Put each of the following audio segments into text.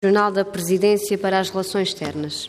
Regional da Presidência para as Relações Externas.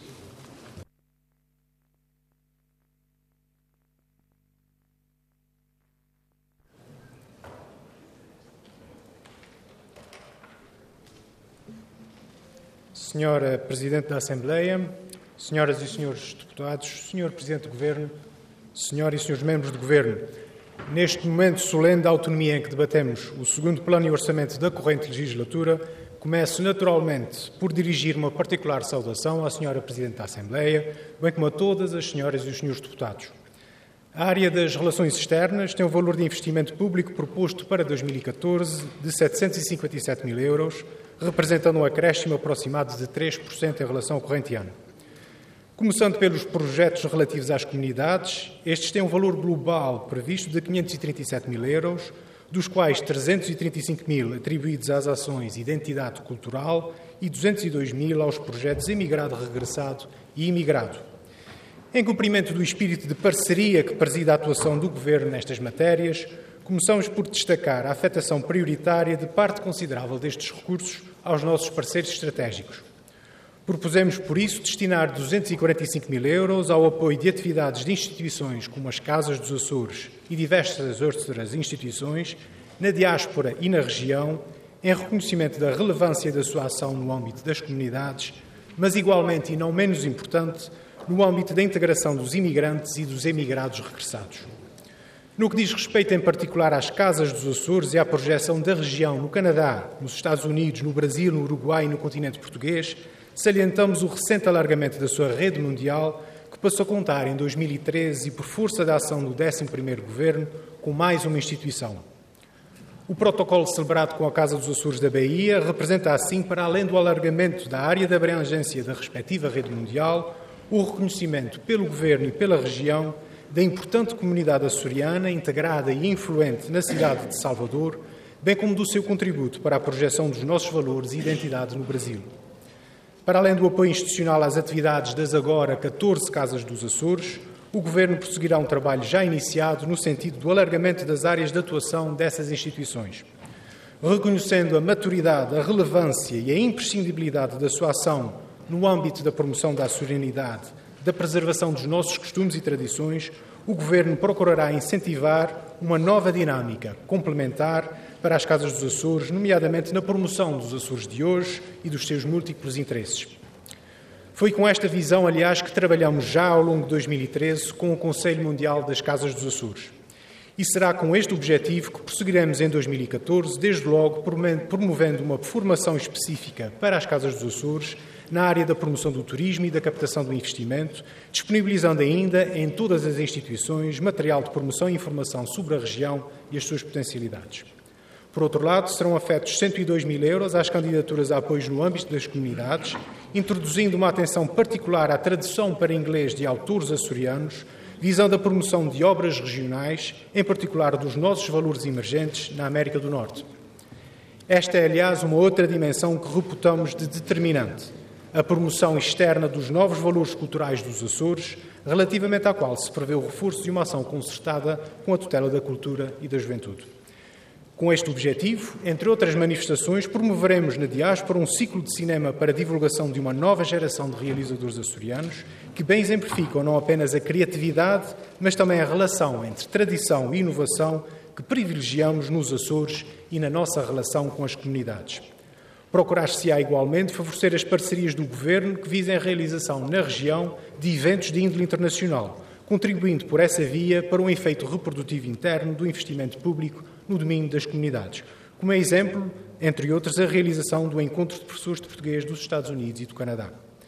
Senhora Presidente da Assembleia, Senhoras e Senhores Deputados, Senhor Presidente do Governo, Senhoras e Senhores Membros do Governo, neste momento solene da autonomia em que debatemos o segundo Plano e Orçamento da corrente legislatura, começo naturalmente por dirigir uma particular saudação à Senhora Presidente da Assembleia, bem como a todas as Senhoras e os Senhores Deputados. A área das relações externas tem um valor de investimento público proposto para 2014 de 757 mil euros, representando um acréscimo aproximado de 3% em relação ao corrente ano. Começando pelos projetos relativos às comunidades, estes têm um valor global previsto de 537 mil euros, dos quais 335 mil atribuídos às ações Identidade Cultural e 202 mil aos projetos Emigrado Regressado e Imigrado. Em cumprimento do espírito de parceria que preside a atuação do Governo nestas matérias, começamos por destacar a afetação prioritária de parte considerável destes recursos aos nossos parceiros estratégicos. Propusemos, por isso, destinar 245 mil euros ao apoio de atividades de instituições como as Casas dos Açores e diversas outras instituições na diáspora e na região, em reconhecimento da relevância da sua ação no âmbito das comunidades, mas igualmente e não menos importante, no âmbito da integração dos imigrantes e dos emigrados regressados. No que diz respeito em particular às Casas dos Açores e à projeção da região no Canadá, nos Estados Unidos, no Brasil, no Uruguai e no continente português, salientamos o recente alargamento da sua rede mundial, que passou a contar em 2013 e por força da ação do 11º Governo, com mais uma instituição. O protocolo celebrado com a Casa dos Açores da Bahia representa assim, para além do alargamento da área de abrangência da respectiva rede mundial, o reconhecimento pelo Governo e pela região da importante comunidade açoriana integrada e influente na cidade de Salvador, bem como do seu contributo para a projeção dos nossos valores e identidade no Brasil. Para além do apoio institucional às atividades das agora 14 Casas dos Açores, o Governo prosseguirá um trabalho já iniciado no sentido do alargamento das áreas de atuação dessas instituições. Reconhecendo a maturidade, a relevância e a imprescindibilidade da sua ação no âmbito da promoção da açorianidade, da preservação dos nossos costumes e tradições, o Governo procurará incentivar uma nova dinâmica complementar para as Casas dos Açores, nomeadamente na promoção dos Açores de hoje e dos seus múltiplos interesses. Foi com esta visão, aliás, que trabalhamos já ao longo de 2013 com o Conselho Mundial das Casas dos Açores. E será com este objetivo que prosseguiremos em 2014, desde logo promovendo uma formação específica para as Casas dos Açores na área da promoção do turismo e da captação do investimento, disponibilizando ainda em todas as instituições material de promoção e informação sobre a região e as suas potencialidades. Por outro lado, serão afetos 102 mil euros às candidaturas a apoios no âmbito das comunidades, introduzindo uma atenção particular à tradução para inglês de autores açorianos, visando a promoção de obras regionais, em particular dos nossos valores emergentes na América do Norte. Esta é, aliás, uma outra dimensão que reputamos de determinante, a promoção externa dos novos valores culturais dos Açores, relativamente à qual se prevê o reforço de uma ação concertada com a tutela da cultura e da juventude. Com este objetivo, entre outras manifestações, promoveremos na diáspora um ciclo de cinema para a divulgação de uma nova geração de realizadores açorianos que bem exemplificam não apenas a criatividade, mas também a relação entre tradição e inovação que privilegiamos nos Açores e na nossa relação com as comunidades. Procurar-se-á igualmente favorecer as parcerias do Governo que visem a realização na região de eventos de índole internacional, contribuindo por essa via para um efeito reprodutivo interno do investimento público no domínio das comunidades. Como exemplo, entre outros, a realização do Encontro de Professores de Português dos Estados Unidos e do Canadá.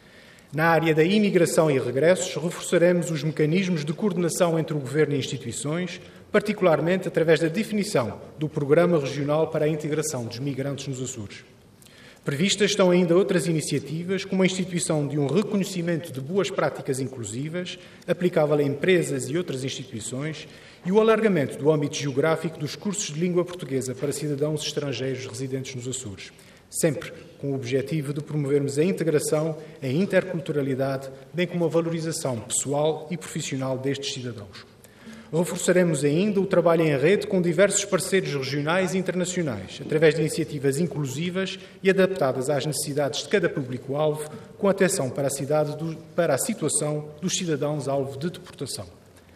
Na área da imigração e regressos, reforçaremos os mecanismos de coordenação entre o Governo e instituições, particularmente através da definição do Programa Regional para a Integração dos Migrantes nos Açores. Previstas estão ainda outras iniciativas, como a instituição de um reconhecimento de boas práticas inclusivas, aplicável a empresas e outras instituições, e o alargamento do âmbito geográfico dos cursos de língua portuguesa para cidadãos estrangeiros residentes nos Açores, sempre com o objetivo de promovermos a integração, a interculturalidade, bem como a valorização pessoal e profissional destes cidadãos. Reforçaremos ainda o trabalho em rede com diversos parceiros regionais e internacionais, através de iniciativas inclusivas e adaptadas às necessidades de cada público-alvo, com atenção para a situação dos cidadãos-alvo de deportação.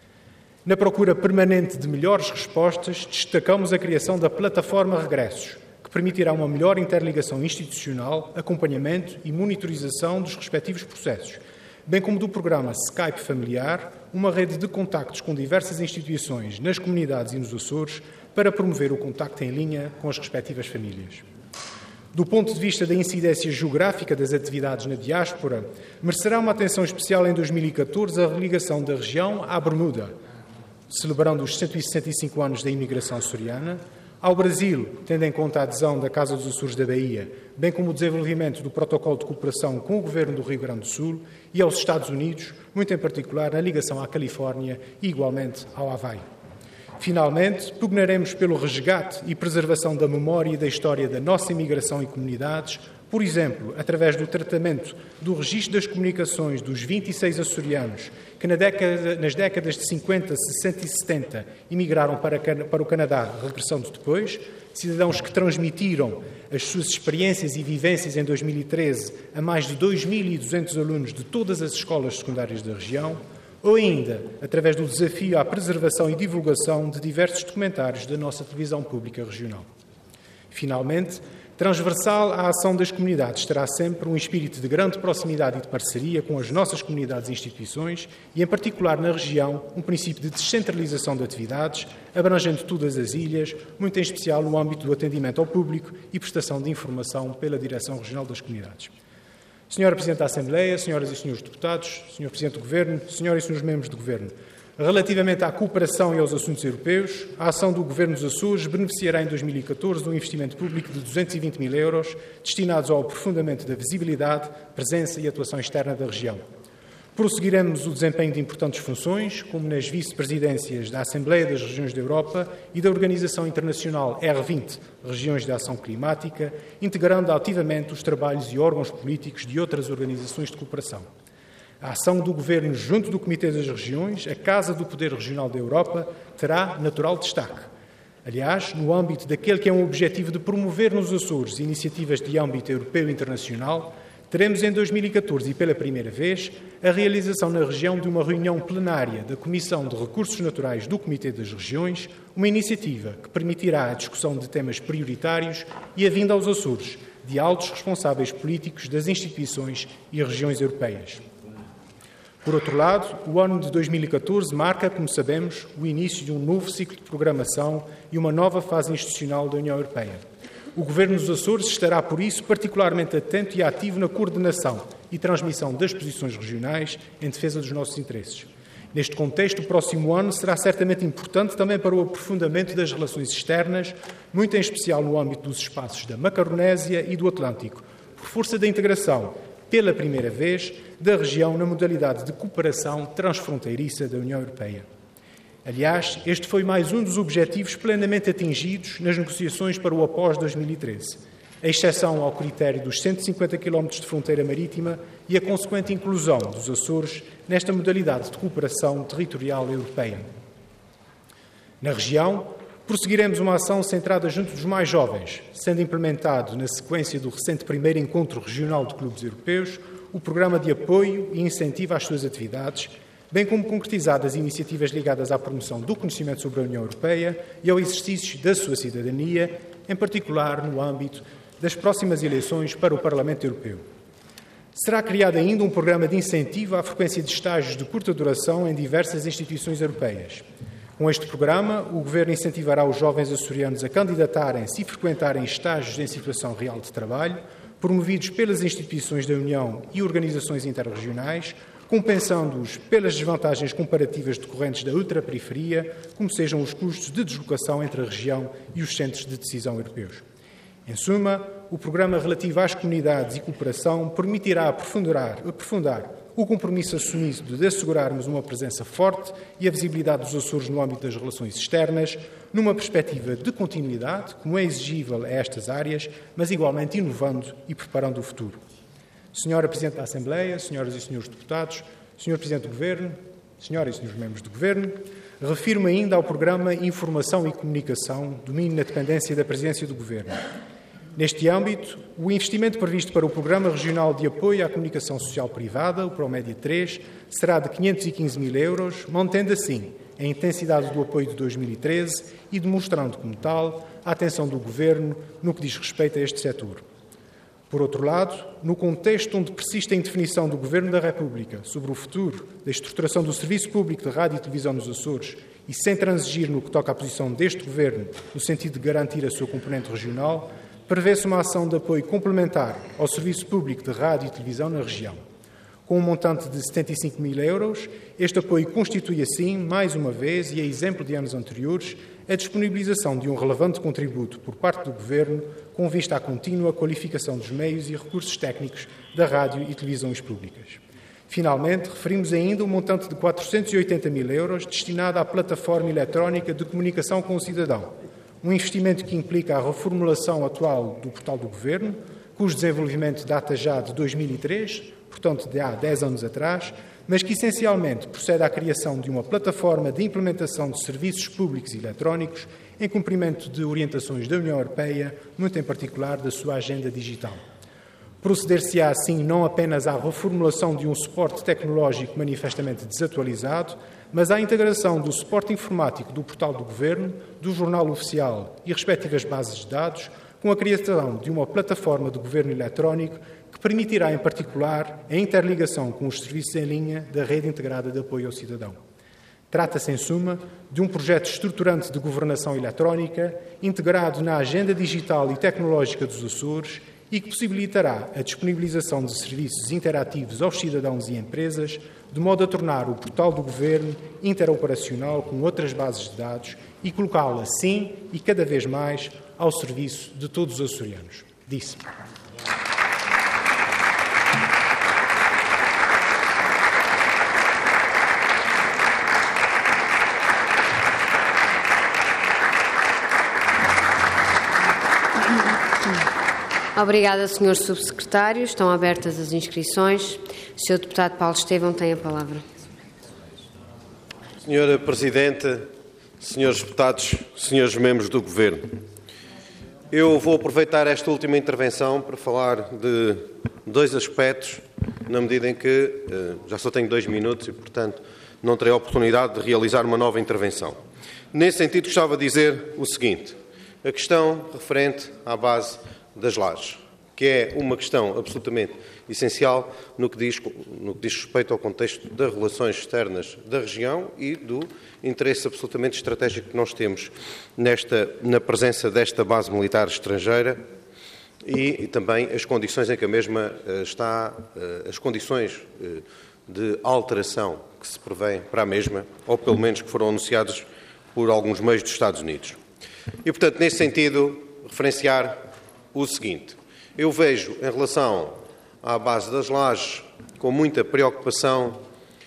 Na procura permanente de melhores respostas, destacamos a criação da plataforma Regressos, que permitirá uma melhor interligação institucional, acompanhamento e monitorização dos respectivos processos, bem como do programa Skype Familiar, uma rede de contactos com diversas instituições nas comunidades e nos Açores para promover o contacto em linha com as respectivas famílias. Do ponto de vista da incidência geográfica das atividades na diáspora, merecerá uma atenção especial em 2014 a religação da região à Bermuda, celebrando os 165 anos da imigração açoriana, ao Brasil, tendo em conta a adesão da Casa dos Açores da Bahia, bem como o desenvolvimento do protocolo de cooperação com o Governo do Rio Grande do Sul, e aos Estados Unidos, muito em particular na ligação à Califórnia e igualmente ao Havaí. Finalmente, pugnaremos pelo resgate e preservação da memória e da história da nossa imigração e comunidades, por exemplo, através do tratamento do registro das comunicações dos 26 açorianos que nas décadas de 50, 60 e 70 emigraram para o Canadá, regressando depois, cidadãos que transmitiram as suas experiências e vivências em 2013 a mais de 2.200 alunos de todas as escolas secundárias da região, ou ainda através do desafio à preservação e divulgação de diversos documentários da nossa televisão pública regional. Finalmente, transversal à ação das comunidades estará sempre um espírito de grande proximidade e de parceria com as nossas comunidades e instituições e, em particular na região, um princípio de descentralização de atividades, abrangendo todas as ilhas, muito em especial no âmbito do atendimento ao público e prestação de informação pela Direção Regional das Comunidades. Senhora Presidente da Assembleia, Senhoras e Senhores Deputados, Senhor Presidente do Governo, Senhoras e Senhores Membros do Governo, relativamente à cooperação e aos assuntos europeus, a ação do Governo dos Açores beneficiará em 2014 de um investimento público de 220 mil euros destinados ao aprofundamento da visibilidade, presença e atuação externa da região. Prosseguiremos o desempenho de importantes funções, como nas vice-presidências da Assembleia das Regiões da Europa e da Organização Internacional R20, Regiões de Ação Climática, integrando ativamente os trabalhos e órgãos políticos de outras organizações de cooperação. A ação do Governo junto do Comitê das Regiões, a Casa do Poder Regional da Europa, terá natural destaque. Aliás, no âmbito daquele que é um objetivo de promover nos Açores iniciativas de âmbito europeu e internacional, teremos em 2014 e pela primeira vez a realização na região de uma reunião plenária da Comissão de Recursos Naturais do Comitê das Regiões, uma iniciativa que permitirá a discussão de temas prioritários e a vinda aos Açores de altos responsáveis políticos das instituições e regiões europeias. Por outro lado, o ano de 2014 marca, como sabemos, o início de um novo ciclo de programação e uma nova fase institucional da União Europeia. O Governo dos Açores estará, por isso, particularmente atento e ativo na coordenação e transmissão das posições regionais em defesa dos nossos interesses. Neste contexto, o próximo ano será certamente importante também para o aprofundamento das relações externas, muito em especial no âmbito dos espaços da Macaronésia e do Atlântico, por força da integração, pela primeira vez, da região na modalidade de cooperação transfronteiriça da União Europeia. Aliás, este foi mais um dos objetivos plenamente atingidos nas negociações para o após-2013, a exceção ao critério dos 150 km de fronteira marítima e a consequente inclusão dos Açores nesta modalidade de cooperação territorial europeia. Na região, prosseguiremos uma ação centrada junto dos mais jovens, sendo implementado, na sequência do recente primeiro encontro regional de clubes europeus, o programa de apoio e incentivo às suas atividades, bem como concretizadas iniciativas ligadas à promoção do conhecimento sobre a União Europeia e ao exercício da sua cidadania, em particular no âmbito das próximas eleições para o Parlamento Europeu. Será criado ainda um programa de incentivo à frequência de estágios de curta duração em diversas instituições europeias. Com este programa, o Governo incentivará os jovens açorianos a candidatarem-se e frequentarem estágios em situação real de trabalho, promovidos pelas instituições da União e organizações interregionais, compensando-os pelas desvantagens comparativas decorrentes da ultraperiferia, como sejam os custos de deslocação entre a região e os centros de decisão europeus. Em suma, o programa relativo às comunidades e cooperação permitirá aprofundar o compromisso assumido de assegurarmos uma presença forte e a visibilidade dos Açores no âmbito das relações externas, numa perspectiva de continuidade, como é exigível a estas áreas, mas igualmente inovando e preparando o futuro. Senhora Presidente da Assembleia, Senhoras e Senhores Deputados, Senhor Presidente do Governo, Senhoras e senhores membros do Governo, refiro-me ainda ao Programa Informação e Comunicação, domínio na dependência da Presidência do Governo. Neste âmbito, o investimento previsto para o Programa Regional de Apoio à Comunicação Social Privada, o Promédia 3, será de 515 mil euros, mantendo assim a intensidade do apoio de 2013 e demonstrando como tal a atenção do Governo no que diz respeito a este setor. Por outro lado, no contexto onde persiste a indefinição do Governo da República sobre o futuro da estruturação do Serviço Público de Rádio e Televisão nos Açores e sem transigir no que toca à posição deste Governo no sentido de garantir a sua componente regional, prevê-se uma ação de apoio complementar ao Serviço Público de Rádio e Televisão na região. Com um montante de 75 mil euros, este apoio constitui, assim, mais uma vez, e a exemplo de anos anteriores, a disponibilização de um relevante contributo por parte do Governo com vista à contínua qualificação dos meios e recursos técnicos da rádio e televisões públicas. Finalmente, referimos ainda um montante de 480 mil euros destinado à plataforma eletrónica de comunicação com o cidadão, um investimento que implica a reformulação atual do portal do Governo, cujo desenvolvimento data já de 2003, portanto de há 10 anos atrás, mas que essencialmente procede à criação de uma plataforma de implementação de serviços públicos eletrónicos em cumprimento de orientações da União Europeia, muito em particular da sua agenda digital. Proceder-se-á assim não apenas à reformulação de um suporte tecnológico manifestamente desatualizado, mas à integração do suporte informático do portal do Governo, do Jornal Oficial e respectivas bases de dados, com a criação de uma plataforma de governo eletrónico que permitirá, em particular, a interligação com os serviços em linha da Rede Integrada de Apoio ao Cidadão. Trata-se, em suma, de um projeto estruturante de governação eletrónica integrado na agenda digital e tecnológica dos Açores e que possibilitará a disponibilização de serviços interativos aos cidadãos e empresas, de modo a tornar o portal do Governo interoperacional com outras bases de dados e colocá-lo assim e cada vez mais ao serviço de todos os açorianos. Disse. Obrigada, Sr. Subsecretário. Estão abertas as inscrições. O Sr. Deputado Paulo Estevão tem a palavra. Senhora Presidente, Senhores Deputados, Senhores Membros do Governo, eu vou aproveitar esta última intervenção para falar de dois aspectos, na medida em que já só tenho 2 minutos e, portanto, não terei a oportunidade de realizar uma nova intervenção. Nesse sentido, gostava de dizer o seguinte: a questão referente à base das lajes, que é uma questão absolutamente essencial no que diz respeito ao contexto das relações externas da região e do interesse absolutamente estratégico que nós temos na presença desta base militar estrangeira e também as condições em que a mesma está, as condições de alteração que se prevêem para a mesma, ou pelo menos que foram anunciadas por alguns meios dos Estados Unidos. E, portanto, nesse sentido, referenciar o seguinte: eu vejo, em relação à base das lajes, com muita preocupação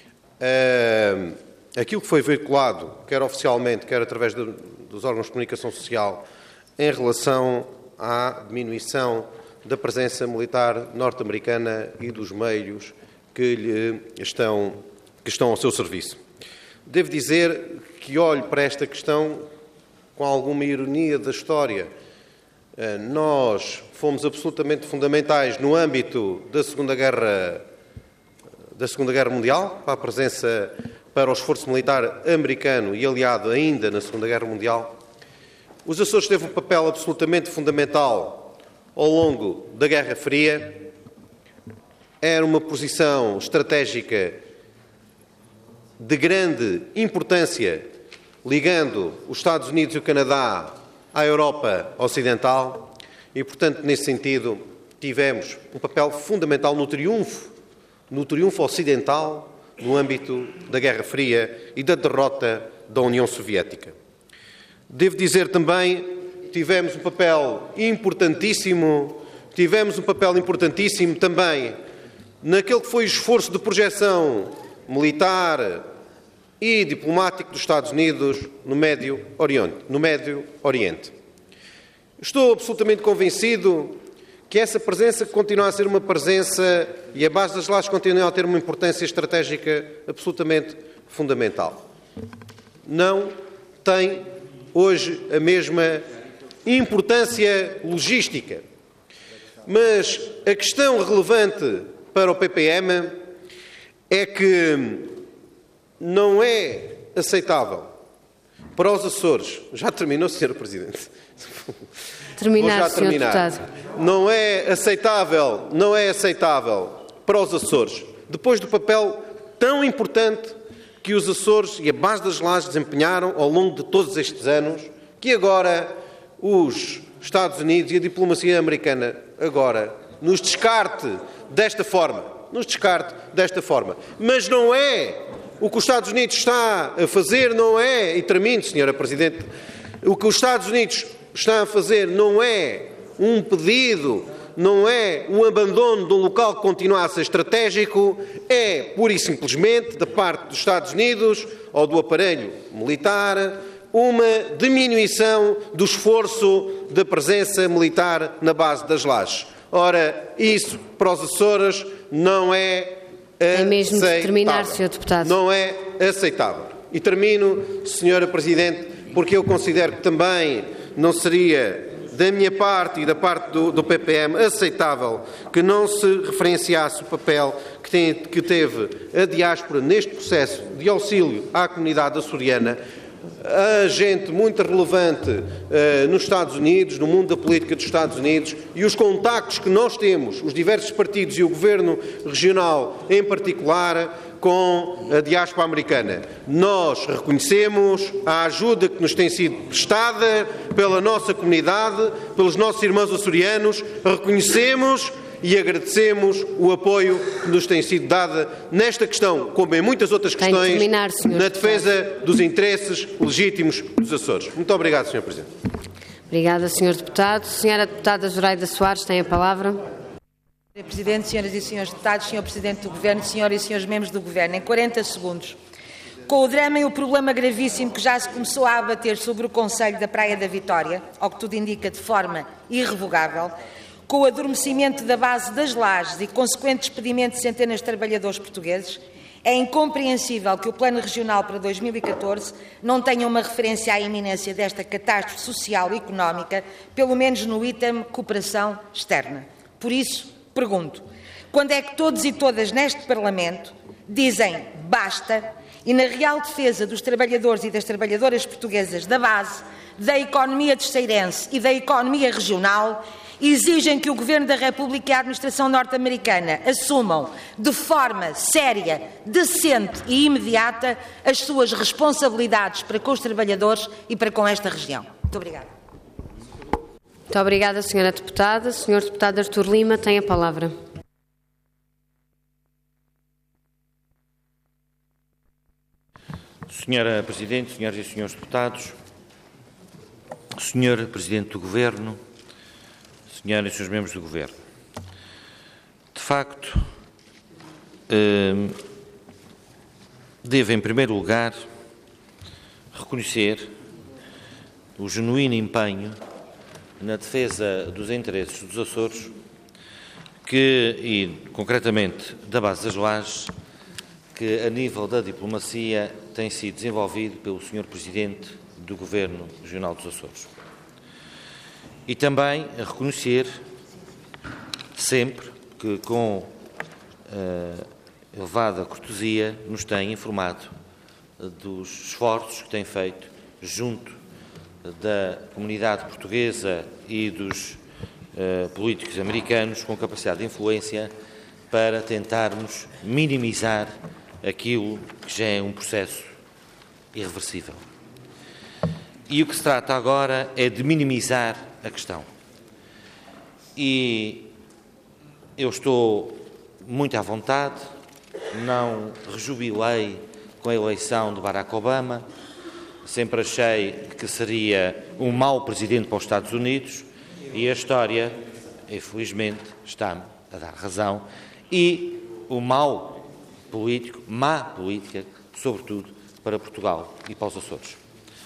aquilo que foi veiculado, quer oficialmente, quer através dos órgãos de comunicação social, em relação à diminuição da presença militar norte-americana e dos meios que estão ao seu serviço. Devo dizer que olho para esta questão com alguma ironia da história. Nós fomos absolutamente fundamentais no âmbito da Segunda Guerra Mundial, para o esforço militar americano e aliado ainda na Segunda Guerra Mundial. Os Açores teve um papel absolutamente fundamental ao longo da Guerra Fria. Era uma posição estratégica de grande importância, ligando os Estados Unidos e o Canadá à Europa Ocidental e, portanto, nesse sentido, tivemos um papel fundamental no triunfo ocidental no âmbito da Guerra Fria e da derrota da União Soviética. Devo dizer também que tivemos um papel importantíssimo também naquele que foi o esforço de projeção militar e diplomático dos Estados Unidos no Médio Oriente. Estou absolutamente convencido que essa presença continua a ser uma presença e a base das lajes continua a ter uma importância estratégica absolutamente fundamental. Não tem hoje a mesma importância logística. Mas a questão relevante para o PPM é que não é aceitável para os Açores. Já terminou, Sr. Presidente? Terminar, Sr. Deputado. Não é aceitável para os Açores, depois do papel tão importante que os Açores e a base das Lajes desempenharam ao longo de todos estes anos, que agora os Estados Unidos e a diplomacia americana agora nos descarte desta forma. Mas não é o que os Estados Unidos está a fazer, não é, e termino, Sra. Presidente, o que os Estados Unidos está a fazer não é um pedido, não é um abandono de um local que continua a ser estratégico, é pura e simplesmente, da parte dos Estados Unidos ou do aparelho militar, uma diminuição do esforço da presença militar na base das Lajes. Ora, isso para os Açores não é aceitável. É mesmo de terminar, Sr. Deputado. Não é aceitável. E termino, Sra. Presidente, porque eu considero que também não seria, da minha parte e da parte do PPM, aceitável que não se referenciasse o papel que teve a diáspora neste processo de auxílio à comunidade açoriana, a gente muito relevante nos Estados Unidos, no mundo da política dos Estados Unidos, e os contactos que nós temos, os diversos partidos e o Governo regional em particular, com a diáspora americana. Nós reconhecemos a ajuda que nos tem sido prestada pela nossa comunidade, pelos nossos irmãos açorianos, reconhecemos e agradecemos o apoio que nos tem sido dado nesta questão, como em muitas outras questões, na defesa dos interesses legítimos dos Açores. Muito obrigado, Sr. Presidente. Obrigada, Sr. Deputado. Sra. Deputada Zoraida Soares tem a palavra. Sr. Presidente, Senhoras e Senhores Deputados, Sr. Presidente do Governo, Senhoras e Senhores Membros do Governo, em 40 segundos. Com o drama e o problema gravíssimo que já se começou a abater sobre o Concelho da Praia da Vitória, ao que tudo indica de forma irrevogável, com o adormecimento da base das Lajes e consequente despedimento de centenas de trabalhadores portugueses, é incompreensível que o Plano Regional para 2014 não tenha uma referência à iminência desta catástrofe social e económica, pelo menos no item cooperação externa. Por isso, pergunto, quando é que todos e todas neste Parlamento dizem basta e, na real defesa dos trabalhadores e das trabalhadoras portuguesas da base, da economia terceirense e da economia regional, exigem que o Governo da República e a administração norte-americana assumam de forma séria, decente e imediata as suas responsabilidades para com os trabalhadores e para com esta região. Muito obrigada. Muito obrigada, Sra. Deputada. Sr. Deputado Artur Lima tem a palavra. Sra. Presidente, Senhoras e Senhores Deputados, Sr. Presidente do Governo, Senhoras e Senhores Membros do Governo, de facto, devo, em primeiro lugar, reconhecer o genuíno empenho na defesa dos interesses dos Açores, e concretamente da base das Lajes, que a nível da diplomacia tem sido desenvolvido pelo Sr. Presidente do Governo Regional dos Açores. E também a reconhecer sempre que, com elevada cortesia, nos tem informado dos esforços que tem feito junto da comunidade portuguesa e dos políticos americanos com capacidade de influência para tentarmos minimizar aquilo que já é um processo irreversível. E o que se trata agora é de minimizar a questão. E eu estou muito à vontade, não rejubilei com a eleição de Barack Obama, sempre achei que seria um mau presidente para os Estados Unidos e a história, infelizmente, está-me a dar razão, e o mau político, má política, sobretudo para Portugal e para os Açores.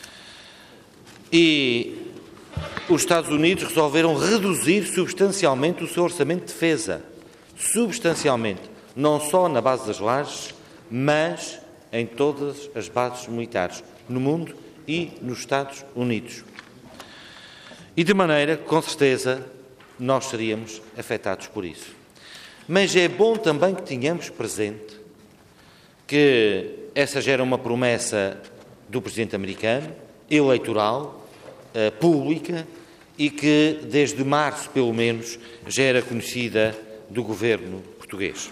E os Estados Unidos resolveram reduzir substancialmente o seu orçamento de defesa, substancialmente, não só na base das Lajes, mas em todas as bases militares no mundo e nos Estados Unidos. E de maneira que, com certeza, nós seríamos afetados por isso. Mas é bom também que tenhamos presente que essa já era uma promessa do presidente americano, eleitoral, pública, e que desde março, pelo menos, já era conhecida do governo português.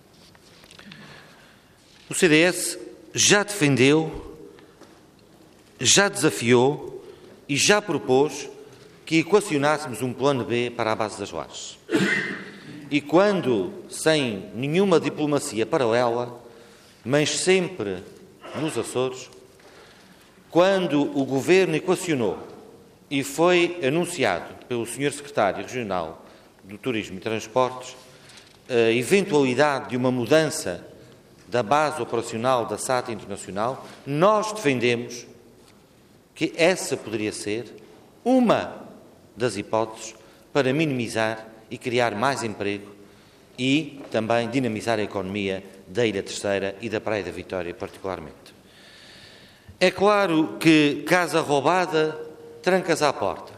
O CDS já defendeu, já desafiou e já propôs que equacionássemos um plano B para a base das Lajes. E quando, sem nenhuma diplomacia paralela, mas sempre nos Açores, quando o Governo equacionou e foi anunciado pelo Sr. Secretário Regional do Turismo e Transportes a eventualidade de uma mudança da base operacional da SATA Internacional, nós defendemos que essa poderia ser uma das hipóteses para minimizar e criar mais emprego e também dinamizar a economia da Ilha Terceira e da Praia da Vitória, particularmente. É claro que casa roubada, trancas à porta.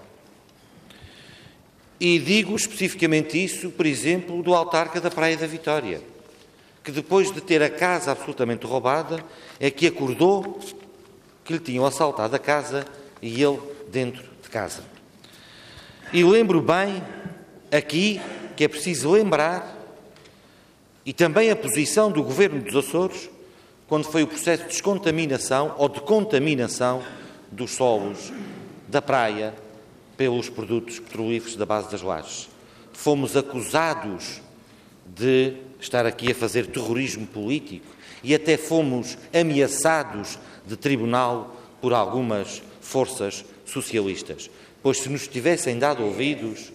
E digo especificamente isso, por exemplo, do autarca da Praia da Vitória, que depois de ter a casa absolutamente roubada, é que acordou que lhe tinham assaltado a casa e ele dentro de casa. E lembro bem aqui que é preciso lembrar, e também a posição do Governo dos Açores, quando foi o processo de descontaminação ou de contaminação dos solos da praia pelos produtos petrolíferos da base das Lajes. Fomos acusados de estar aqui a fazer terrorismo político e até fomos ameaçados de tribunal por algumas forças socialistas. Pois se nos tivessem dado ouvidos,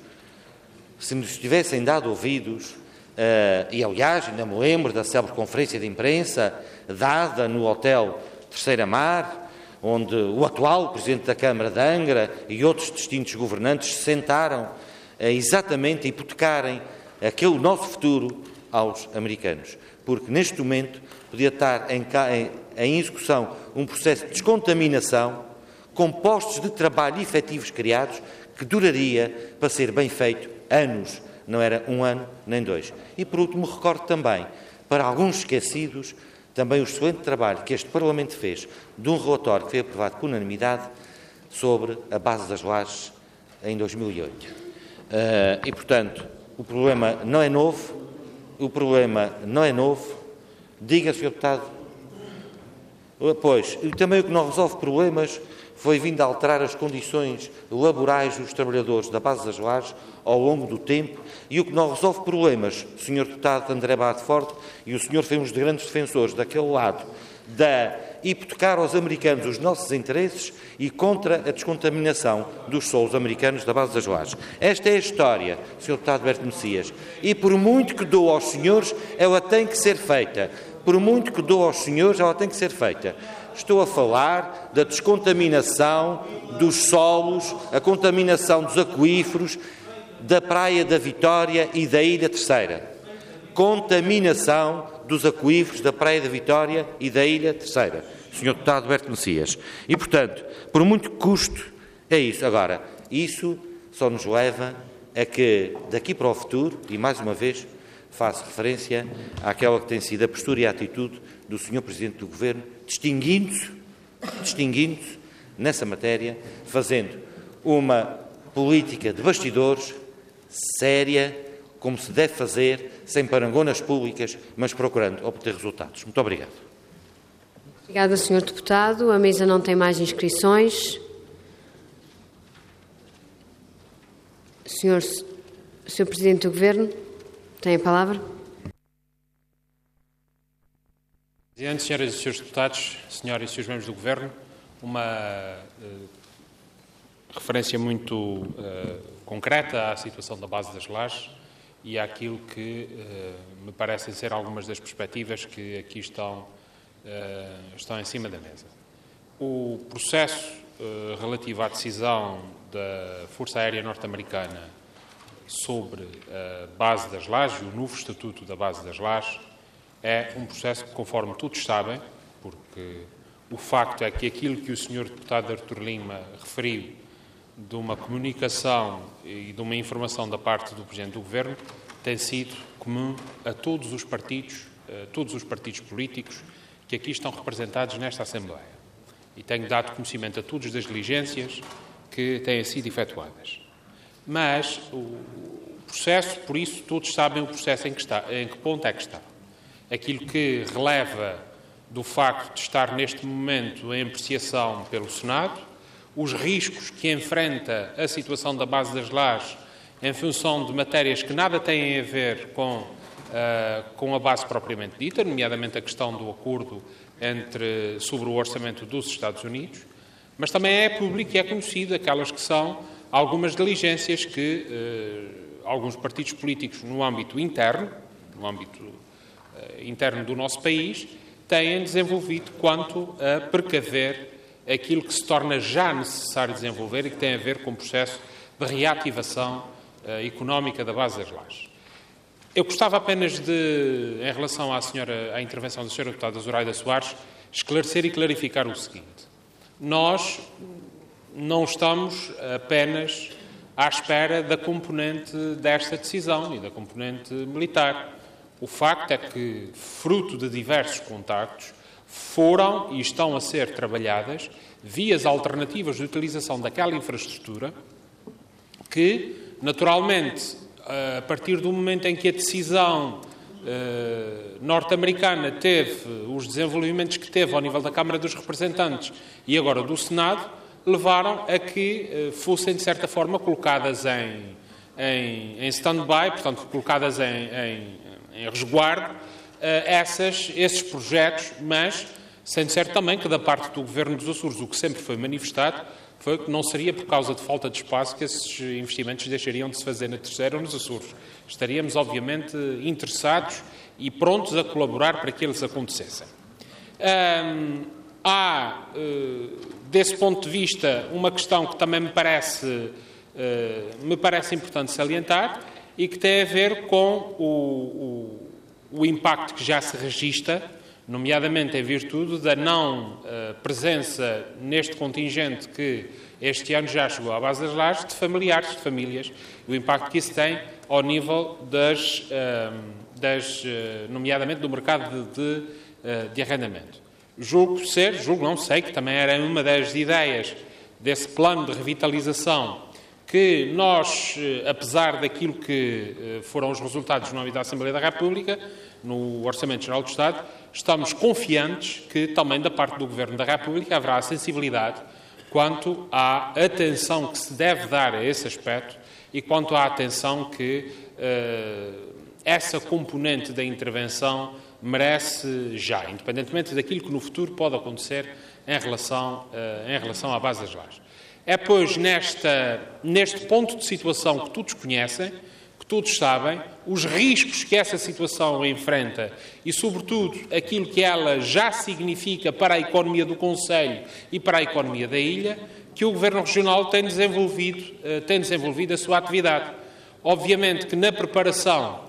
e aliás, ainda me lembro da célebre conferência de imprensa dada no Hotel Terceira Mar, onde o atual Presidente da Câmara de Angra e outros distintos governantes se sentaram exatamente a hipotecarem aquele nosso futuro aos americanos. Porque neste momento podia estar em execução um processo de descontaminação com postos de trabalho efetivos criados que duraria, para ser bem feito, anos. Não era um ano nem dois. E, por último, recordo também, para alguns esquecidos, também o excelente trabalho que este Parlamento fez de um relatório que foi aprovado por unanimidade sobre a base das Lajes em 2008. E, portanto, o problema não é novo. Diga, Sr. Deputado. Pois, e também o que não resolve problemas foi vindo a alterar as condições laborais dos trabalhadores da base das Lajes ao longo do tempo, e o que não resolve problemas, o Sr. Deputado André Bade Forte, e o senhor foi um dos grandes defensores daquele lado, da hipotecar aos americanos os nossos interesses e contra a descontaminação dos solos americanos da base das Lajes. Esta é a história, Sr. Deputado Berto Messias, e por muito que dou aos senhores, ela tem que ser feita. Estou a falar da descontaminação dos solos, a contaminação dos aquíferos da Praia da Vitória e da Ilha Terceira. Contaminação dos aquíferos da Praia da Vitória e da Ilha Terceira, Sr. Deputado Berto Messias. E, portanto, por muito custo, é isso. Agora, isso só nos leva a que, daqui para o futuro, e mais uma vez faço referência àquela que tem sido a postura e a atitude do Sr. Presidente do Governo, distinguindo-se nessa matéria, fazendo uma política de bastidores séria, como se deve fazer, sem parangonas públicas, mas procurando obter resultados. Muito obrigado. Obrigada, Sr. Deputado. A mesa não tem mais inscrições. Sr. Presidente do Governo, tem a palavra. Presidente, senhoras e senhores deputados, senhoras e senhores membros do Governo, uma referência muito concreta à situação da base das Lajes e àquilo que me parecem ser algumas das perspectivas que aqui estão em cima da mesa. O processo relativo à decisão da Força Aérea Norte-Americana sobre a base das Lajes e o novo estatuto da base das Lajes é um processo que, conforme todos sabem, porque o facto é que aquilo que o Sr. Deputado Artur Lima referiu de uma comunicação e de uma informação da parte do Presidente do Governo tem sido comum a todos os partidos políticos que aqui estão representados nesta Assembleia. E tenho dado conhecimento a todos das diligências que têm sido efetuadas. Mas o processo, por isso, todos sabem o processo em que ponto é que está. Aquilo que releva do facto de estar neste momento em apreciação pelo Senado, os riscos que enfrenta a situação da base das lajes em função de matérias que nada têm a ver com a base propriamente dita, nomeadamente a questão do acordo sobre o orçamento dos Estados Unidos, mas também é público e é conhecido aquelas que são algumas diligências que alguns partidos políticos no âmbito interno do nosso país, têm desenvolvido quanto a precaver aquilo que se torna já necessário desenvolver e que tem a ver com o processo de reativação económica da base das lajes. Eu gostava apenas de, em relação à intervenção da Sra. Deputada Zoraida Soares, esclarecer e clarificar o seguinte. Nós não estamos apenas à espera da componente desta decisão e da componente militar. O facto é que, fruto de diversos contactos, foram e estão a ser trabalhadas vias alternativas de utilização daquela infraestrutura que, naturalmente, a partir do momento em que a decisão norte-americana teve os desenvolvimentos que teve ao nível da Câmara dos Representantes e agora do Senado, levaram a que fossem, de certa forma, colocadas em stand-by, portanto, colocadas em resguardo, esses projetos, mas sendo certo também que da parte do Governo dos Açores o que sempre foi manifestado foi que não seria por causa de falta de espaço que esses investimentos deixariam de se fazer na Terceira ou nos Açores. Estaríamos, obviamente, interessados e prontos a colaborar para que eles acontecessem. Há, desse ponto de vista, uma questão que também me parece importante salientar e que tem a ver com o impacto que já se registra, nomeadamente em virtude da não presença neste contingente que este ano já chegou à base das lajes, de familiares, de famílias, e o impacto que isso tem ao nível nomeadamente do mercado de arrendamento. Julgo não sei, que também era uma das ideias desse plano de revitalização que nós, apesar daquilo que foram os resultados no âmbito da Assembleia da República, no Orçamento Geral do Estado, estamos confiantes que também da parte do Governo da República haverá a sensibilidade quanto à atenção que se deve dar a esse aspecto e quanto à atenção que essa componente da intervenção merece já, independentemente daquilo que no futuro pode acontecer em relação à base das lajes. É, pois, neste ponto de situação que todos conhecem, que todos sabem, os riscos que essa situação enfrenta e, sobretudo, aquilo que ela já significa para a economia do Conselho e para a economia da ilha, que o Governo Regional tem desenvolvido a sua atividade. Obviamente que na preparação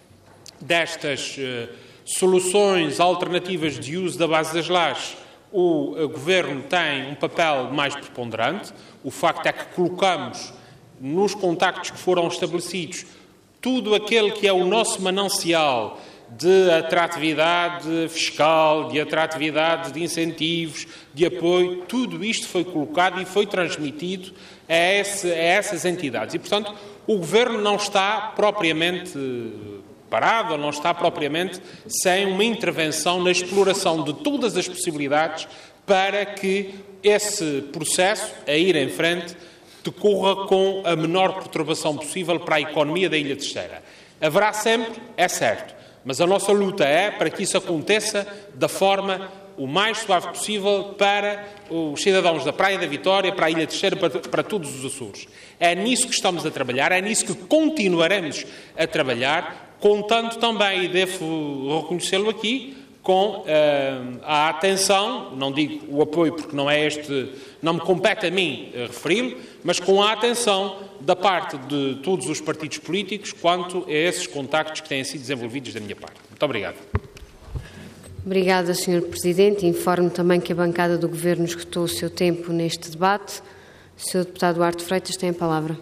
destas soluções alternativas de uso da base das lajes, o Governo tem um papel mais preponderante. O facto é que colocamos nos contactos que foram estabelecidos tudo aquele que é o nosso manancial de atratividade fiscal, de atratividade de incentivos, de apoio, tudo isto foi colocado e foi transmitido a essas entidades. E, portanto, o Governo não está propriamente parado, ou não está propriamente sem uma intervenção na exploração de todas as possibilidades para que esse processo, a ir em frente, decorra com a menor perturbação possível para a economia da Ilha Terceira. Haverá sempre, é certo, mas a nossa luta é para que isso aconteça da forma o mais suave possível para os cidadãos da Praia da Vitória, para a Ilha Terceira, para todos os Açores. É nisso que estamos a trabalhar, é nisso que continuaremos a trabalhar, contando também, e devo reconhecê-lo aqui, com a atenção, não digo o apoio porque não me compete a mim referi-lo, mas com a atenção da parte de todos os partidos políticos quanto a esses contactos que têm sido desenvolvidos da minha parte. Muito obrigado. Obrigada, Sr. Presidente. Informo também que a bancada do Governo esgotou o seu tempo neste debate. O Sr. Deputado Duarte Freitas tem a palavra.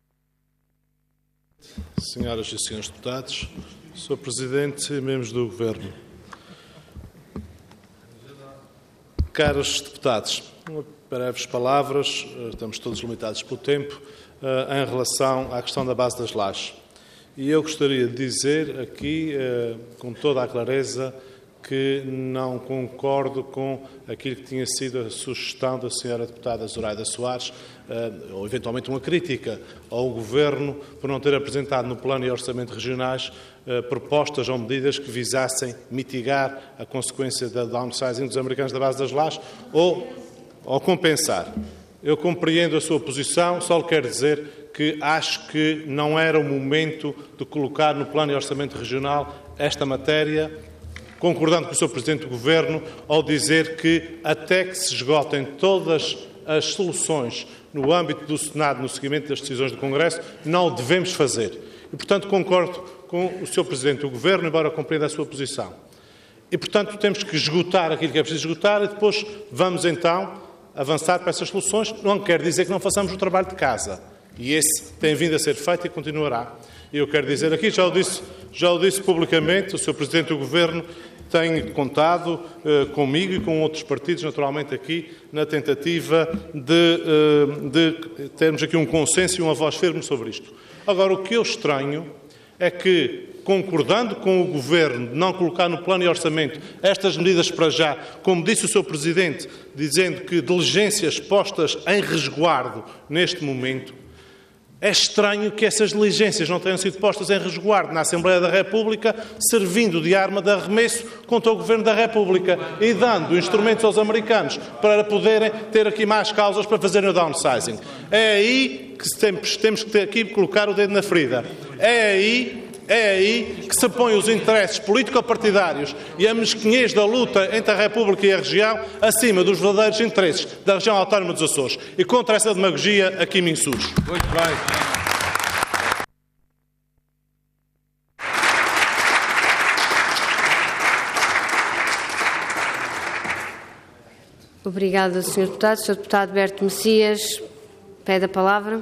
Senhoras e senhores deputados, Sr. Presidente e membros do Governo. Caros deputados, breves palavras, estamos todos limitados pelo tempo, em relação à questão da base das lajes. E eu gostaria de dizer aqui, com toda a clareza, que não concordo com aquilo que tinha sido a sugestão da Sra. Deputada Zoraida Soares, ou eventualmente uma crítica ao Governo por não ter apresentado no Plano e Orçamento regionais propostas ou medidas que visassem mitigar a consequência da downsizing dos americanos da base das lajes ou compensar. Eu compreendo a sua posição, só lhe quero dizer que acho que não era o momento de colocar no Plano e Orçamento regional esta matéria, concordando com o Sr. Presidente do Governo, ao dizer que até que se esgotem todas as soluções no âmbito do Senado, no seguimento das decisões do Congresso, não o devemos fazer. E, portanto, concordo com o Sr. Presidente do Governo, embora compreenda a sua posição. E, portanto, temos que esgotar aquilo que é preciso esgotar e depois vamos, então, avançar para essas soluções. Não quer dizer que não façamos o trabalho de casa. E esse tem vindo a ser feito e continuará. E eu quero dizer aqui, já o disse publicamente, o Sr. Presidente do Governo tem contado comigo e com outros partidos, naturalmente aqui, na tentativa de termos aqui um consenso e uma voz firme sobre isto. Agora, o que eu estranho é que, concordando com o Governo de não colocar no Plano e Orçamento estas medidas para já, como disse o Sr. Presidente, dizendo que diligências postas em resguardo neste momento, é estranho que essas diligências não tenham sido postas em resguardo na Assembleia da República, servindo de arma de arremesso contra o Governo da República e dando instrumentos aos americanos para poderem ter aqui mais causas para fazerem o downsizing. É aí que temos que aqui colocar o dedo na ferida. É aí que se põem os interesses político-partidários e a mesquinhez da luta entre a República e a região acima dos verdadeiros interesses da região autónoma dos Açores. E contra essa demagogia aqui me insurjo. Muito bem. Obrigada, Sr. Deputado. Sr. Deputado Berto Messias pede a palavra.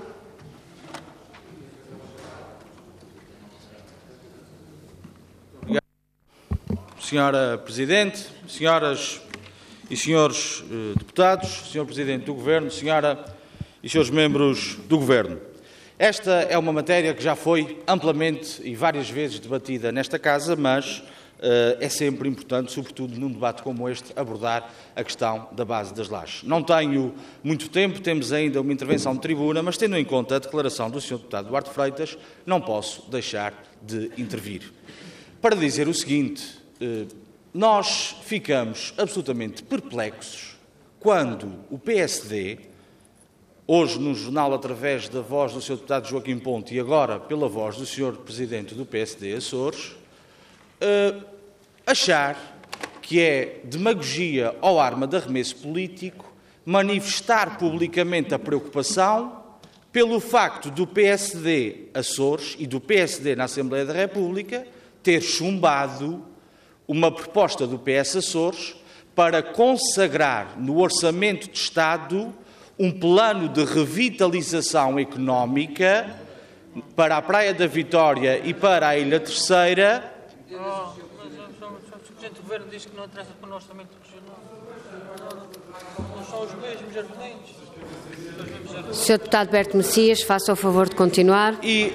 Senhora Presidente, senhoras e senhores deputados, Sr. Presidente do Governo, senhora e senhores membros do Governo. Esta é uma matéria que já foi amplamente e várias vezes debatida nesta Casa, mas é sempre importante, sobretudo num debate como este, abordar a questão da base das lajes. Não tenho muito tempo, temos ainda uma intervenção de tribuna, mas tendo em conta a declaração do Sr. Deputado Duarte Freitas, não posso deixar de intervir. Para dizer o seguinte: nós ficamos absolutamente perplexos quando o PSD, hoje no jornal através da voz do Sr. Deputado Joaquim Ponte e agora pela voz do Sr. Presidente do PSD Açores, achar que é demagogia ou arma de arremesso político manifestar publicamente a preocupação pelo facto do PSD Açores e do PSD na Assembleia da República ter chumbado uma proposta do PS Açores para consagrar no Orçamento de Estado um plano de revitalização económica para a Praia da Vitória e para a Ilha Terceira. Mas o Presidente do Governo diz que não interessa para o Orçamento Regional. Não são os mesmos argumentos. Sr. Deputado Berto Messias, faça o favor de continuar. E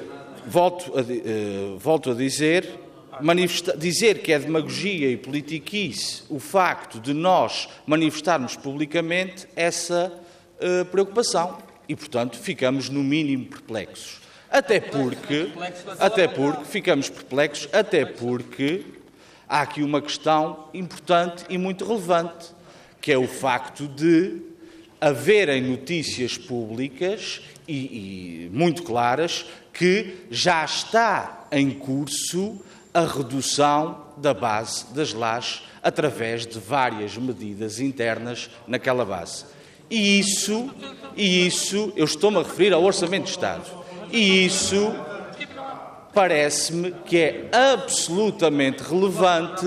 volto a dizer que é demagogia e politiquice o facto de nós manifestarmos publicamente essa preocupação e, portanto, ficamos no mínimo perplexos. Até porque ficamos perplexos, até porque há aqui uma questão importante e muito relevante, que é o facto de haverem notícias públicas e muito claras que já está em curso a redução da base das lajes através de várias medidas internas naquela base. E isso, eu estou-me a referir ao Orçamento de Estado. E isso, parece-me que é absolutamente relevante,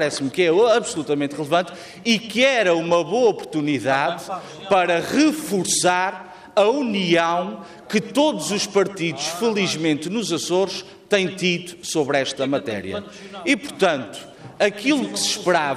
e que era uma boa oportunidade para reforçar a união que todos os partidos, felizmente nos Açores, têm tido sobre esta matéria. E, portanto, aquilo que se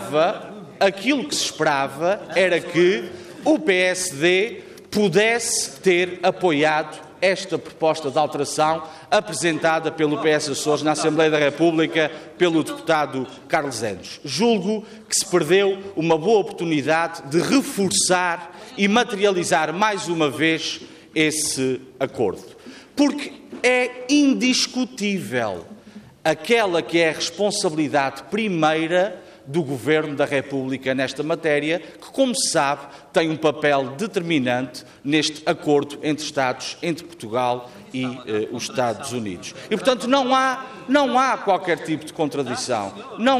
esperava era que o PSD pudesse ter apoiado esta proposta de alteração apresentada pelo PS Açores na Assembleia da República pelo deputado Carlos Enes. Julgo que se perdeu uma boa oportunidade de reforçar e materializar mais uma vez esse acordo. Porque é indiscutível aquela que é a responsabilidade primeira do Governo da República nesta matéria, que, como se sabe, tem um papel determinante neste acordo entre Estados, entre Portugal e os Estados Unidos. E, portanto, não há qualquer tipo de contradição.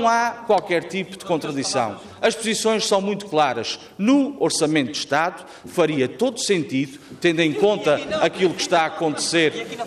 As posições são muito claras. No Orçamento de Estado faria todo sentido, tendo em conta aquilo que está a acontecer,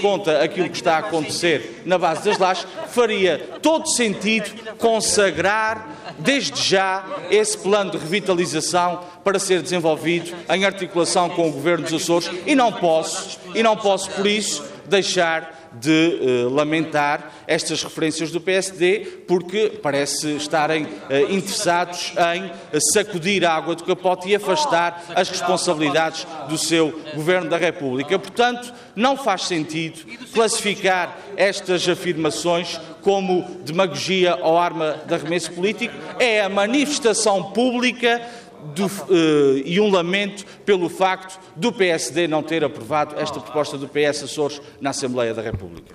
na base das lajes, faria todo sentido consagrar desde já esse plano de revitalização para ser desenvolvido em articulação com o Governo dos Açores e não posso, por isso, deixar de lamentar estas referências do PSD, porque parece estarem interessados em sacudir a água do capote e afastar as responsabilidades do seu Governo da República. Portanto, não faz sentido classificar estas afirmações como demagogia ou arma de arremesso político. É a manifestação pública e um lamento pelo facto do PSD não ter aprovado esta proposta do PS Açores na Assembleia da República.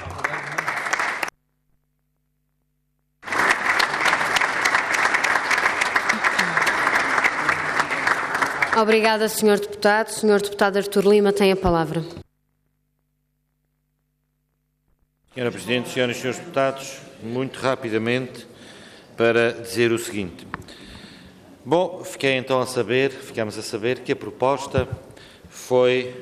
Obrigada, Sr. Deputado. Sr. Deputado Artur Lima tem a palavra. Sra. Presidente, Senhoras e Senhores Deputados, muito rapidamente para dizer o seguinte. Bom, ficámos a saber que a proposta foi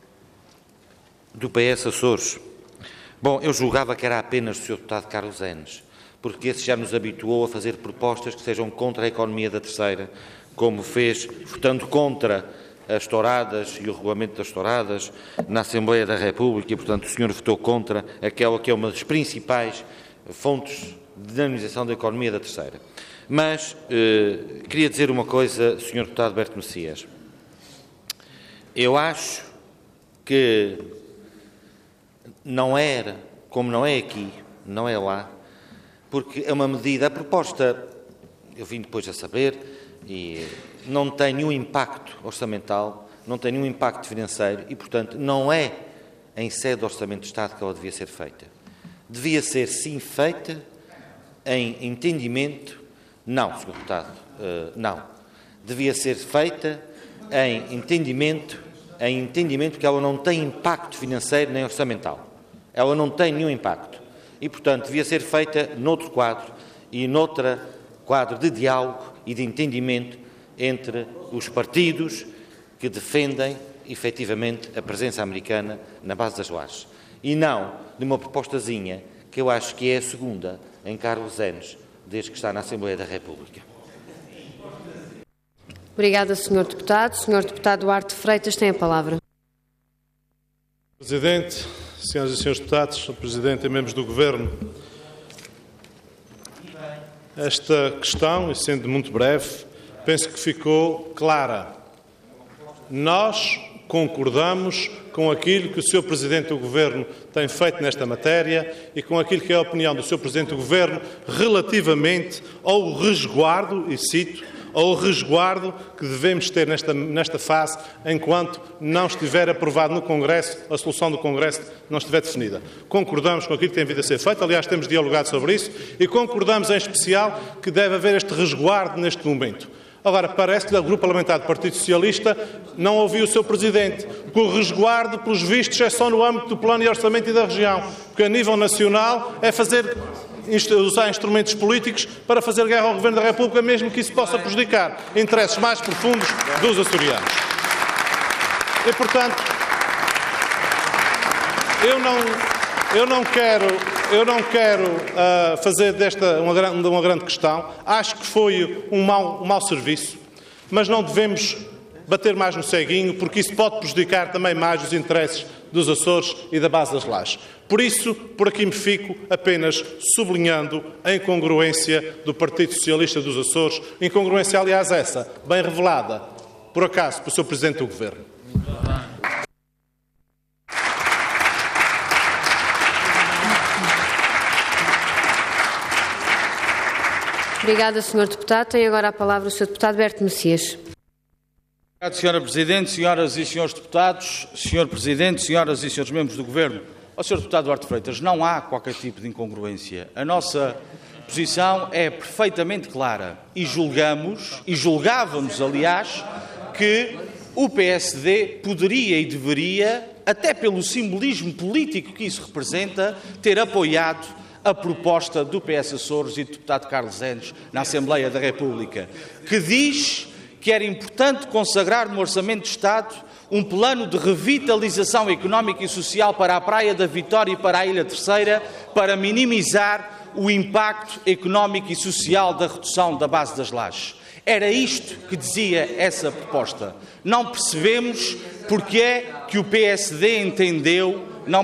do PS Açores. Bom, eu julgava que era apenas do Sr. Deputado Carlos Enes, porque esse já nos habituou a fazer propostas que sejam contra a economia da terceira, como fez, votando contra as touradas e o regulamento das touradas na Assembleia da República, e, portanto, o senhor votou contra aquela que é uma das principais fontes de dinamização da economia da terceira. Mas queria dizer uma coisa, Sr. Deputado Berto Messias. Eu acho que não era, como não é aqui, não é lá, porque é uma medida, a proposta, eu vim depois a saber, e não tem nenhum impacto orçamental, não tem nenhum impacto financeiro e, portanto, não é em sede do Orçamento de Estado que ela devia ser feita. Devia ser, sim, feita em entendimento. Não, Sr. Deputado, não. Devia ser feita em entendimento, porque ela não tem impacto financeiro nem orçamental. Ela não tem nenhum impacto. E, portanto, devia ser feita noutro quadro e noutro quadro de diálogo e de entendimento entre os partidos que defendem, efetivamente, a presença americana na base das lajes. E não de uma propostazinha que eu acho que é a segunda em Carlos Enes, desde que está na Assembleia da República. Obrigada, Sr. Deputado. Sr. Deputado Duarte Freitas tem a palavra. Presidente, Senhoras e Senhores Deputados, Sr. Presidente e membros do Governo, esta questão, e sendo muito breve, penso que ficou clara. Nós concordamos com aquilo que o Sr. Presidente do Governo tem feito nesta matéria e com aquilo que é a opinião do Sr. Presidente do Governo relativamente ao resguardo, e cito, ao resguardo que devemos ter nesta fase enquanto não estiver aprovado no Congresso, a solução do Congresso não estiver definida. Concordamos com aquilo que tem vindo a ser feito, aliás, temos dialogado sobre isso, e concordamos em especial que deve haver este resguardo neste momento. Agora, parece que o Grupo Parlamentar do Partido Socialista não ouviu o seu Presidente, porque o resguardo, pelos vistos, é só no âmbito do Plano e Orçamento e da região, porque a nível nacional é usar instrumentos políticos para fazer guerra ao Governo da República, mesmo que isso possa prejudicar interesses mais profundos dos açorianos. E, portanto, Eu não quero fazer desta uma grande questão. Acho que foi um mau serviço, mas não devemos bater mais no ceguinho, porque isso pode prejudicar também mais os interesses dos Açores e da base das Lajes. Por isso, por aqui me fico apenas sublinhando a incongruência do Partido Socialista dos Açores, incongruência, aliás, essa, bem revelada, por acaso, pelo Sr. Presidente do Governo. Obrigada, Sr. Deputado. Tem agora a palavra o Sr. Deputado Berto Messias. Obrigado, Sra. Presidente, senhoras e senhores deputados, Sr. Presidente, senhoras e senhores membros do Governo. Ao Sr. Deputado Duarte Freitas, não há qualquer tipo de incongruência. A nossa posição é perfeitamente clara e julgávamos, aliás, que o PSD poderia e deveria, até pelo simbolismo político que isso representa, ter apoiado a proposta do PS Açores e do deputado Carlos Enes na Assembleia da República, que diz que era importante consagrar no Orçamento de Estado um plano de revitalização económica e social para a Praia da Vitória e para a Ilha Terceira, para minimizar o impacto económico e social da redução da base das lajes. Era isto que dizia essa proposta. Não percebemos porque é que o PSD entendeu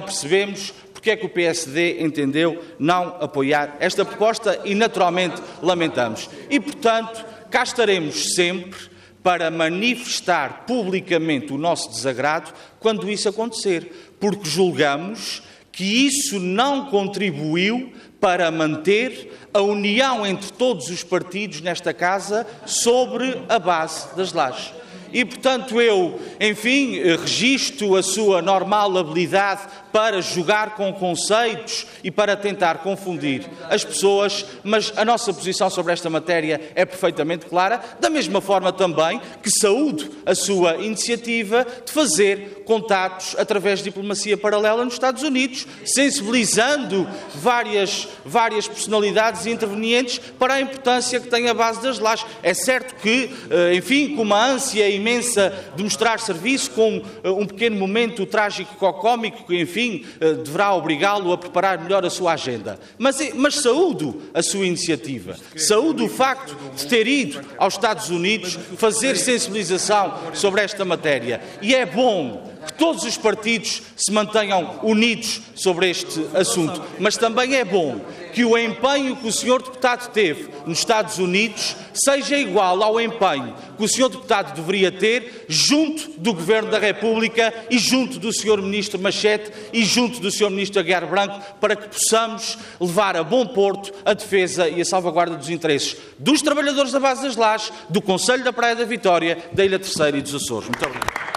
não apoiar esta proposta e, naturalmente, lamentamos. E, portanto, cá estaremos sempre para manifestar publicamente o nosso desagrado quando isso acontecer, porque julgamos que isso não contribuiu para manter a união entre todos os partidos nesta Casa sobre a base das lajes. E, portanto, eu, enfim, registro a sua normal habilidade para jogar com conceitos e para tentar confundir as pessoas, mas a nossa posição sobre esta matéria é perfeitamente clara, da mesma forma também que saúdo a sua iniciativa de fazer contatos através de diplomacia paralela nos Estados Unidos, sensibilizando várias personalidades intervenientes para a importância que tem a base das lajes. É certo que, enfim, com uma ânsia imensa de mostrar serviço, com um pequeno momento trágico-cómico que, enfim, deverá obrigá-lo a preparar melhor a sua agenda. Mas saúdo a sua iniciativa. Saúdo o facto de ter ido aos Estados Unidos fazer sensibilização sobre esta matéria. E é bom que todos os partidos se mantenham unidos sobre este assunto. Mas também é bom que o empenho que o Sr. Deputado teve nos Estados Unidos seja igual ao empenho que o Sr. Deputado deveria ter junto do Governo da República e junto do Sr. Ministro Machete e junto do Sr. Ministro Aguiar Branco, para que possamos levar a bom porto a defesa e a salvaguarda dos interesses dos trabalhadores da base das lajes, do Conselho da Praia da Vitória, da Ilha Terceira e dos Açores. Muito obrigado.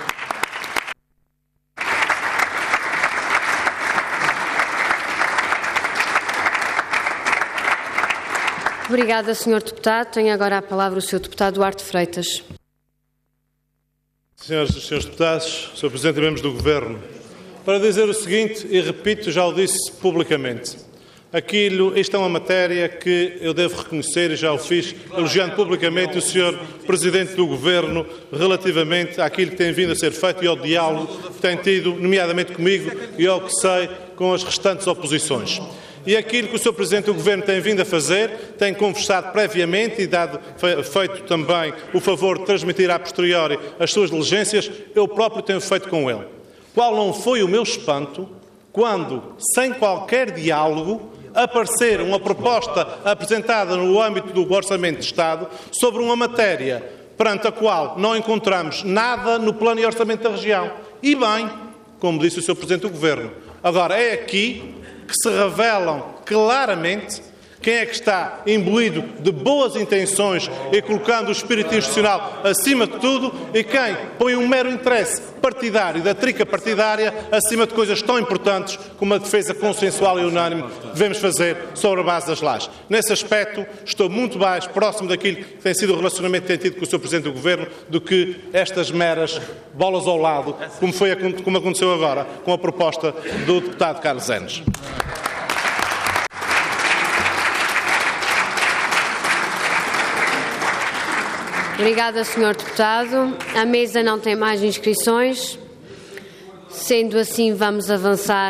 Obrigada, Sr. Deputado. Tem agora a palavra o Sr. Deputado Duarte Freitas. Senhoras e senhores deputados, Sr. Presidente e membros do Governo, para dizer o seguinte, e repito, já o disse publicamente, isto é uma matéria que eu devo reconhecer, e já o fiz, elogiando publicamente o Sr. Presidente do Governo relativamente àquilo que tem vindo a ser feito e ao diálogo que tem tido, nomeadamente comigo, e ao que sei com as restantes oposições. E aquilo que o Sr. Presidente do Governo tem vindo a fazer, tem conversado previamente e feito também o favor de transmitir a posteriori as suas diligências, eu próprio tenho feito com ele. Qual não foi o meu espanto quando, sem qualquer diálogo, aparecer uma proposta apresentada no âmbito do Orçamento de Estado sobre uma matéria perante a qual não encontramos nada no plano e orçamento da região. E bem, como disse o Sr. Presidente do Governo. Agora, é aqui que se revelam claramente quem é que está imbuído de boas intenções e colocando o espírito institucional acima de tudo e quem põe um mero interesse partidário, da trica partidária, acima de coisas tão importantes como a defesa consensual e unânime que devemos fazer sobre a base das lajes. Nesse aspecto, estou muito mais próximo daquilo que tem sido o relacionamento que tem tido com o Sr. Presidente do Governo do que estas meras bolas ao lado, como aconteceu agora com a proposta do deputado Carlos Enes. Obrigada, Sr. Deputado. A mesa não tem mais inscrições. Sendo assim, vamos avançar.